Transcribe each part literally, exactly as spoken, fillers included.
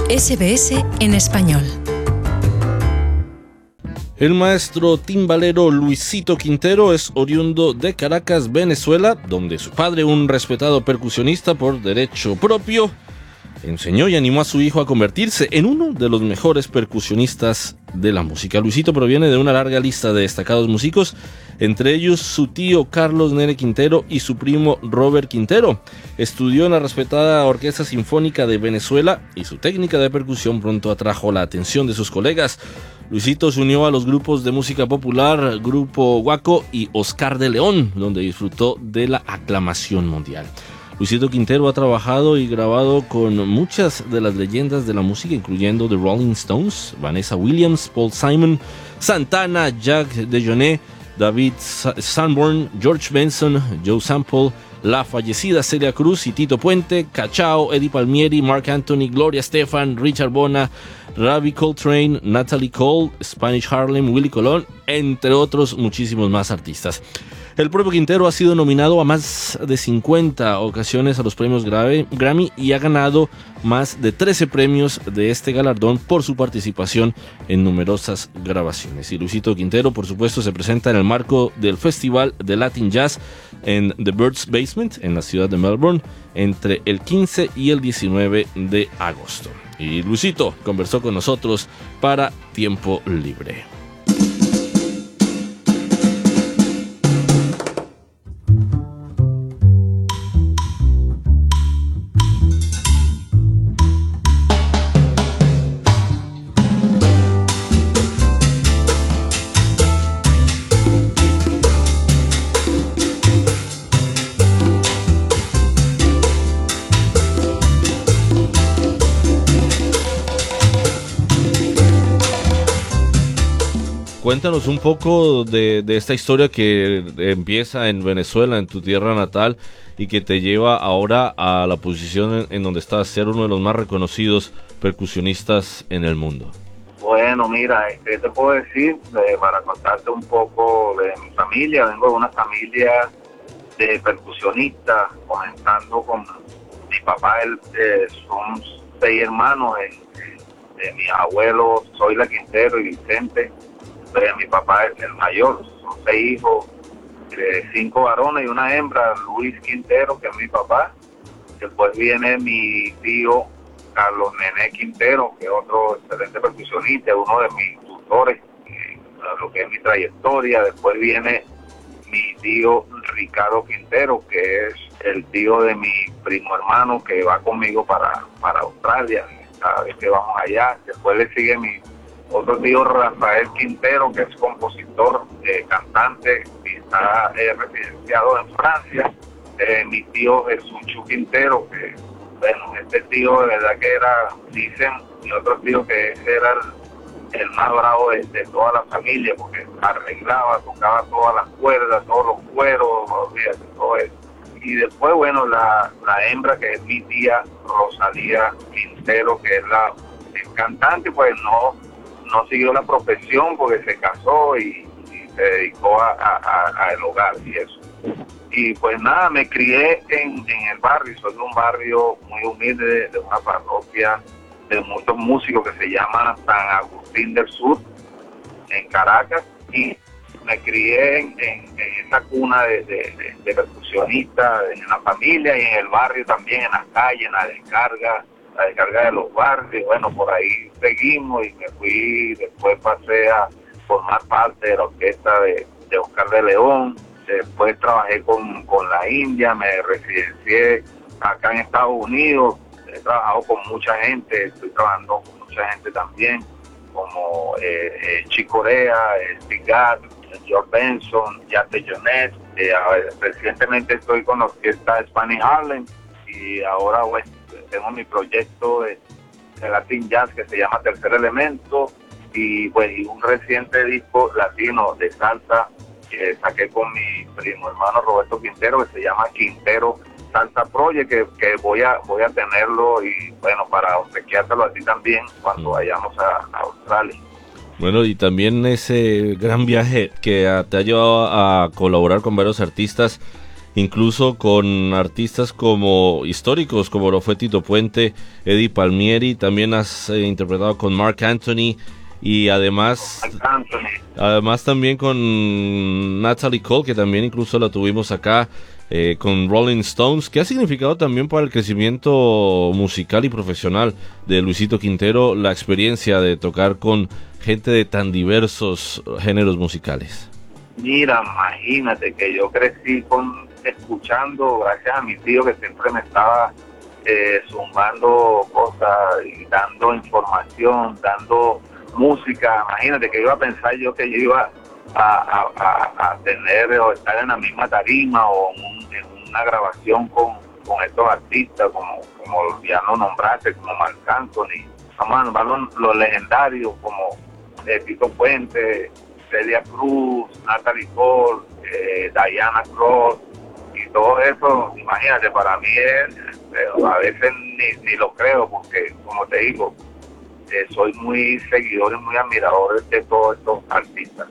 S B S en español. El maestro timbalero Luisito Quintero es oriundo de Caracas, Venezuela, donde su padre, un respetado percusionista por derecho propio, enseñó y animó a su hijo a convertirse en uno de los mejores percusionistas de la música. Luisito proviene de una larga lista de destacados músicos, entre ellos su tío Carlos Nene Quintero y su primo Robert Quintero. Estudió en la respetada Orquesta Sinfónica de Venezuela y su técnica de percusión pronto atrajo la atención de sus colegas. Luisito se unió a los grupos de música popular Grupo Guaco y Oscar de León, donde disfrutó de la aclamación mundial. Luisito Quintero ha trabajado y grabado con muchas de las leyendas de la música, incluyendo The Rolling Stones, Vanessa Williams, Paul Simon, Santana, Jack DeJohnette, David Sanborn, George Benson, Joe Sample, la fallecida Celia Cruz y Tito Puente, Cachao, Eddie Palmieri, Mark Anthony, Gloria Estefan, Richard Bona, Ravi Coltrane, Natalie Cole, Spanish Harlem, Willie Colón, entre otros muchísimos más artistas. El propio Quintero ha sido nominado a más de cincuenta ocasiones a los premios Grammy y ha ganado más de trece premios de este galardón por su participación en numerosas grabaciones. Y Luisito Quintero, por supuesto, se presenta en el marco del Festival de Latin Jazz en The Bird's Basement, en la ciudad de Melbourne, entre el quince y el diecinueve de agosto. Y Luisito conversó con nosotros para Tiempo Libre. Cuéntanos un poco de, de esta historia que empieza en Venezuela, en tu tierra natal, y que te lleva ahora a la posición en, en donde estás, ser uno de los más reconocidos percusionistas en el mundo. Bueno, mira, ¿qué te puedo decir? Eh, para contarte un poco de mi familia, vengo de una familia de percusionistas, comenzando con mi papá, él, eh, son seis hermanos, eh, de mis abuelos, Zoila Quintero y Vicente. Mi papá es el mayor, son seis hijos, eh, cinco varones y una hembra, Luis Quintero, que es mi papá. Después viene mi tío Carlos Nene Quintero, que es otro excelente percusionista, uno de mis tutores, eh, lo que es mi trayectoria. Después viene mi tío Ricardo Quintero, que es el tío de mi primo hermano, que va conmigo para, para Australia, cada vez que vamos allá. Después le sigue mi otro tío Rafael Quintero, que es compositor, eh, cantante, y está eh, residenciado en Francia. Eh, mi tío Jesús Quintero, que, bueno, este tío de verdad que era, dicen, mi otro tío que era el, el más bravo de, de toda la familia, porque arreglaba, tocaba todas las cuerdas, todos los cueros, olvídate, todo eso. Y después, bueno, la, la hembra, que es mi tía Rosalía Quintero, que es la el cantante, pues no no siguió la profesión porque se casó y, y se dedicó a, a, a el hogar y eso. Y pues nada, me crié en, en el barrio, soy de un barrio muy humilde, de, de una parroquia de muchos músicos que se llama San Agustín del Sur, en Caracas, y me crié en, en, en esa cuna de, de, de, de percusionistas, en la familia y en el barrio también, en las calles, en la descarga, la descarga de los barrios. Bueno, por ahí seguimos y me fui, después pasé a formar parte de la orquesta de, de Oscar de León. Después trabajé con, con la India, me residencié acá en Estados Unidos. He trabajado con mucha gente, estoy trabajando con mucha gente también, como eh, eh, Chick Corea, eh, Steve Gadd, George Benson, Jack DeJohnette. Eh, recientemente estoy con la orquesta Spanish Harlem y ahora, bueno, tengo mi proyecto de, de Latin Jazz que se llama Tercer Elemento, y pues y un reciente disco latino de salsa que saqué con mi primo hermano Roberto Quintero, que se llama Quintero Salsa Project, que, que voy a voy a tenerlo y bueno, para obsequiártelo a ti también cuando vayamos a, a Australia. Bueno, y también ese gran viaje que te ha llevado a colaborar con varios artistas incluso con artistas como históricos, como lo fue Tito Puente, Eddie Palmieri. También has eh, interpretado con Marc Anthony y además, además también con Natalie Cole, que también incluso la tuvimos acá, eh, con Rolling Stones. ¿Qué ha significado también para el crecimiento musical y profesional de Luisito Quintero la experiencia de tocar con gente de tan diversos géneros musicales? Mira, imagínate que yo crecí con escuchando, gracias a mi tío que siempre me estaba eh, zumbando cosas y dando información, dando música. Imagínate que iba a pensar yo que yo iba a, a, a, a tener o estar en la misma tarima o en, un, en una grabación con, con estos artistas, como, como ya no nombraste, como Marc Anthony, vamos a los, los legendarios como eh, Tito Puente, Celia Cruz, Natalie Cole, eh, Diana Ross y todo eso. Imagínate, para mí es, eh, a veces ni, ni lo creo, porque como te digo, eh, soy muy seguidor y muy admirador de todos estos artistas.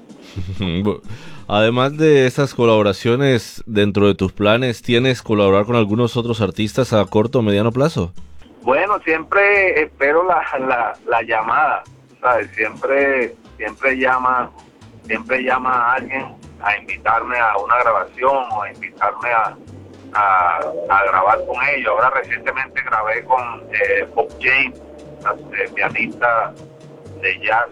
Además de estas colaboraciones, dentro de tus planes, ¿tienes colaborar con algunos otros artistas a corto o mediano plazo? Bueno, siempre espero la, la, la llamada, ¿sabes? Siempre, siempre llama, siempre llama a alguien a invitarme a una grabación o a invitarme a, a, a grabar con ellos. Ahora recientemente grabé con eh, Bob James, eh, pianista de jazz.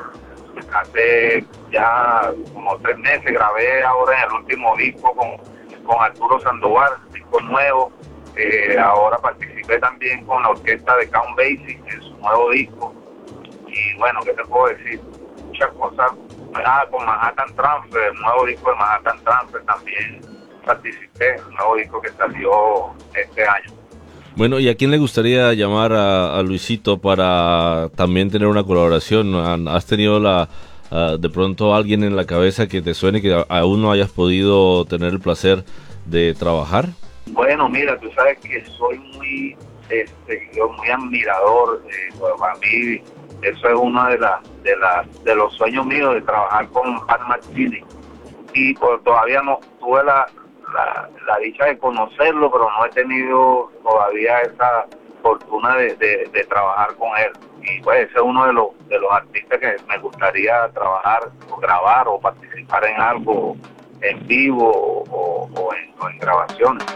Hace ya como tres meses grabé ahora en el último disco con, con Arturo Sandoval, disco nuevo. Eh, ahora participé también con la orquesta de Count Basie en su nuevo disco. Y bueno, ¿qué te puedo decir? Muchas cosas. Ah, con Manhattan Transfer, el nuevo disco de Manhattan Transfer también participé, el nuevo disco que salió este año. Bueno, ¿y a quién le gustaría llamar a, a Luisito para también tener una colaboración? ¿Has tenido la uh, de pronto alguien en la cabeza que te suene que a, aún no hayas podido tener el placer de trabajar? Bueno, mira, tú sabes que soy muy este, yo muy admirador, eh, pues, para mí eso es uno de las de las de los sueños míos, de trabajar con Pat Metheny, y pues todavía no tuve la La, la dicha de conocerlo, pero no he tenido todavía esa fortuna de, de, de trabajar con él. Y pues ese es uno de los de los artistas que me gustaría trabajar, o grabar, o participar en algo en vivo o, o, en, o en grabaciones.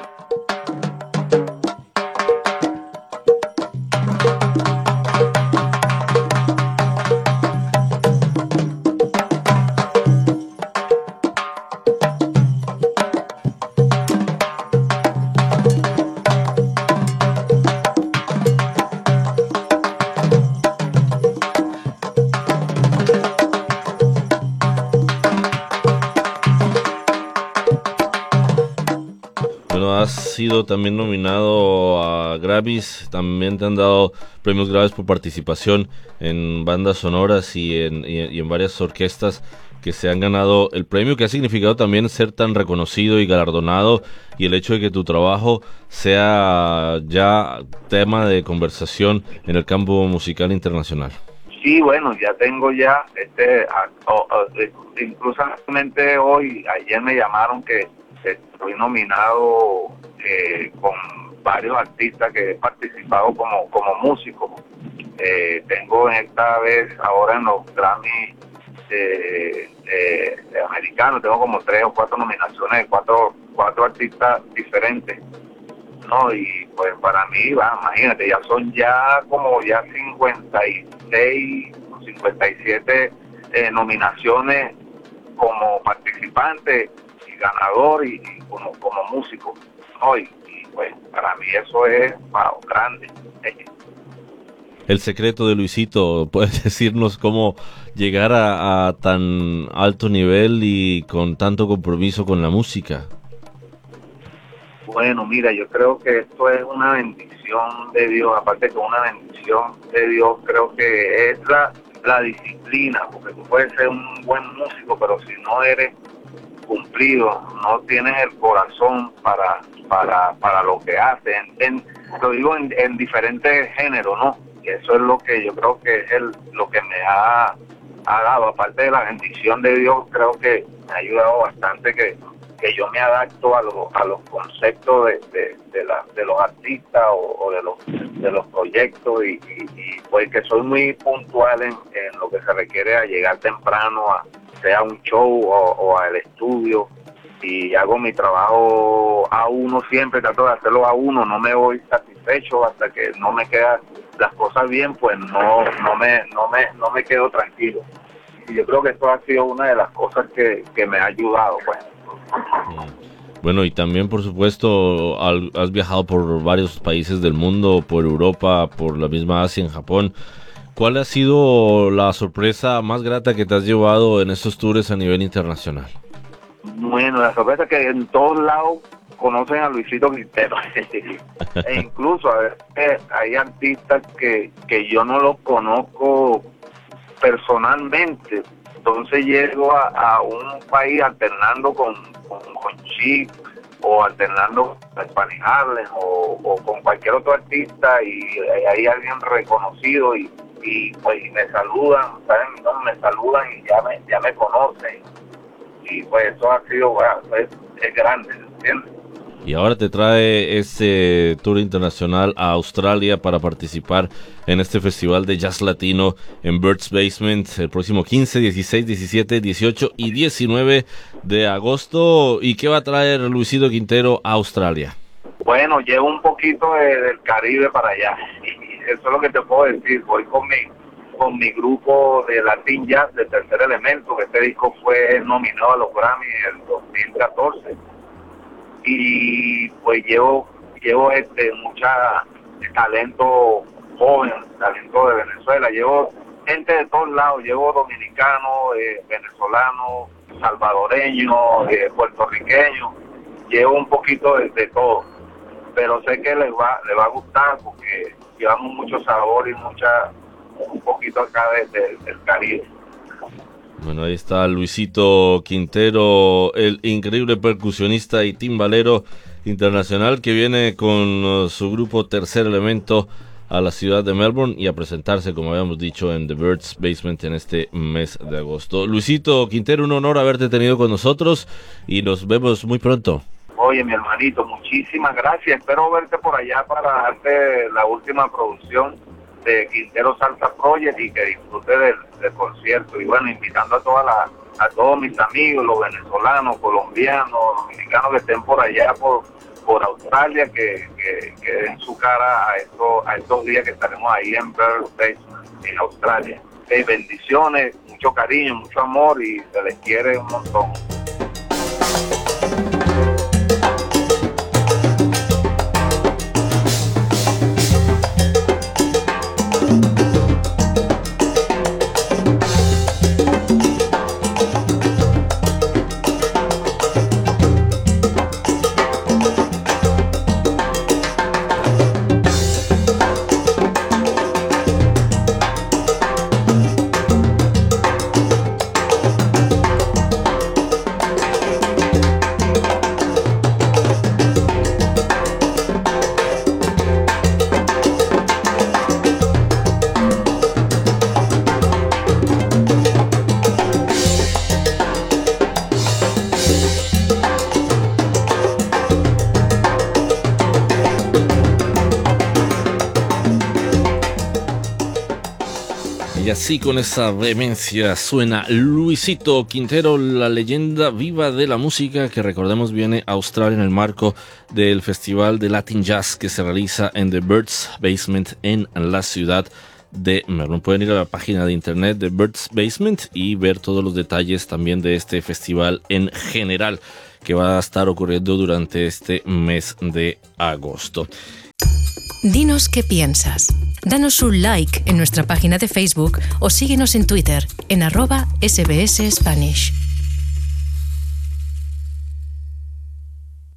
Has sido también nominado a Grammys, también te han dado premios Grammys por participación en bandas sonoras y en, y, y en varias orquestas que se han ganado el premio, que ha significado también ser tan reconocido y galardonado, y el hecho de que tu trabajo sea ya tema de conversación en el campo musical internacional. Sí, bueno, ya tengo ya, este, oh, oh, incluso hoy, ayer me llamaron que estoy nominado eh, con varios artistas que he participado como como músico. Eh, tengo en esta vez, ahora en los Grammy eh, eh, americanos, tengo como tres o cuatro nominaciones de cuatro, cuatro artistas diferentes, ¿no? Y pues para mí, va, imagínate, ya son ya como ya cincuenta y seis, cincuenta y siete eh, nominaciones como participante, ganador y, y como, como músico, ¿no? Y, y pues para mí eso es wow, grande. El secreto de Luisito, ¿puedes decirnos cómo llegar a, a tan alto nivel y con tanto compromiso con la música? Bueno, mira, yo creo que esto es una bendición de Dios, aparte que una bendición de Dios, creo que es la, la disciplina, porque tú puedes ser un buen músico, pero si no eres cumplido, no tienes el corazón para para para lo que haces, en, en, lo digo en, en diferentes géneros, ¿no? Y eso es lo que yo creo que es el, lo que me ha, ha dado, aparte de la bendición de Dios, creo que me ha ayudado bastante que que yo me adapto a, lo, a los conceptos de, de, de, la, de los artistas o, o de, los, de los proyectos y, y, y pues que soy muy puntual en, en lo que se requiere a llegar temprano, a, sea un show o, o al estudio, y hago mi trabajo a uno siempre, trato de hacerlo a uno, no me voy satisfecho hasta que no me quedan las cosas bien, pues no no me no me no me quedo tranquilo. Y yo creo que esto ha sido una de las cosas que, que me ha ayudado, pues. Bueno, y también, por supuesto, al, has viajado por varios países del mundo, por Europa, por la misma Asia, en Japón. ¿Cuál ha sido la sorpresa más grata que te has llevado en estos tours a nivel internacional? Bueno, la sorpresa es que en todos lados conocen a Luisito Quintero. E incluso a veces hay artistas que, que yo no los conozco personalmente. Entonces llego a, a un país alternando con, con, con Chic o alternando con Spanish Harlem o, o con cualquier otro artista y hay alguien reconocido y, y pues me saludan, ¿saben mi nombre? Me saludan y ya me, ya me conocen. Y pues eso ha sido, bueno, es, es grande, ¿entiendes? Y ahora te trae este tour internacional a Australia para participar en este festival de jazz latino en Bird's Basement el próximo quince, dieciséis, diecisiete, dieciocho y diecinueve de agosto. ¿Y qué va a traer Luisito Quintero a Australia? Bueno, llevo un poquito de, del Caribe para allá. Y eso es lo que te puedo decir. Voy con mi, con mi grupo de Latin Jazz de Tercer Elemento, que este disco fue nominado a los Grammy en el dos mil catorce. Y pues llevo llevo este mucha talento joven, talento de Venezuela, llevo gente de todos lados, llevo dominicanos, eh, venezolanos, salvadoreños, eh, puertorriqueños, llevo un poquito de, de todo, pero sé que les va les va a gustar porque llevamos mucho sabor y mucha un poquito acá de, de, del Caribe. Bueno, ahí está Luisito Quintero, el increíble percusionista y timbalero internacional que viene con uh, su grupo Tercer Elemento a la ciudad de Melbourne y a presentarse, como habíamos dicho, en The Bird's Basement en este mes de agosto. Luisito Quintero, un honor haberte tenido con nosotros y nos vemos muy pronto. Oye, mi hermanito, muchísimas gracias. Espero verte por allá para darte la última producción de Quintero Salsa Project y que disfrute del, del concierto. Y bueno, invitando a todas las, a todos mis amigos, los venezolanos, colombianos, dominicanos que estén por allá por, por Australia, que, que, que den su cara a estos, a estos días que estaremos ahí en Bird's Basement, en Australia. Okay, bendiciones, mucho cariño, mucho amor y se les quiere un montón. Y así, con esa vehemencia, suena Luisito Quintero, la leyenda viva de la música que, recordemos, viene a Australia en el marco del Festival de Latin Jazz que se realiza en The Bird's Basement en la ciudad de Melbourne. Pueden ir a la página de internet de Bird's Basement y ver todos los detalles también de este festival en general que va a estar ocurriendo durante este mes de agosto. Dinos qué piensas. Danos un like en nuestra página de Facebook o síguenos en Twitter en arroba S B S Spanish.